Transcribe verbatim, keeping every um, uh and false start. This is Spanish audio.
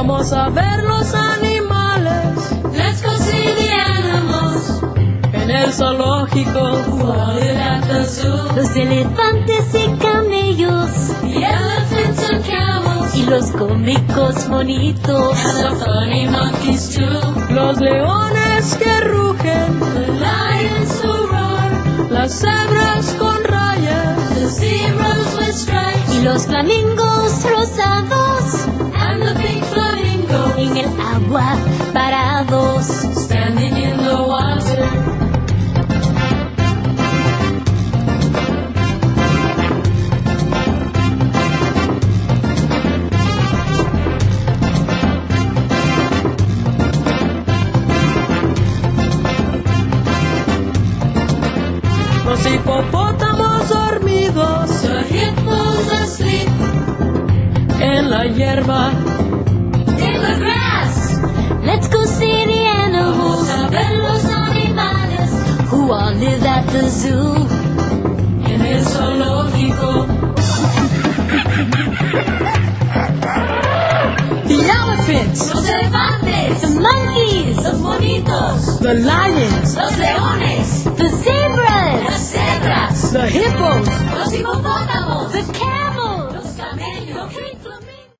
Vamos a ver los animales. Let's go see the animals. En el zoológico. Wallet at the zoo. Los elefantes y camellos. The elephants and camels. Y los cómicos monitos. And the funny monkeys too. Los leones que rugen. The lions who roar. Las cebras con rayas. The zebras with stripes. Y los flamingos rosados. And the big flamingos. En el agua parados. Standing in the water. Los hipopótamos dormidos. The hippos asleep. En la hierba. In the grass. Let's go see the Vamos animals a ver los animales. who all live at the zoo. En el zoológico. The elephants. Los elefantes. The monkeys, Los monitos. The lions. Los leones. the zebras, Las cebras. The hippos. Los hipopótamos. the cats.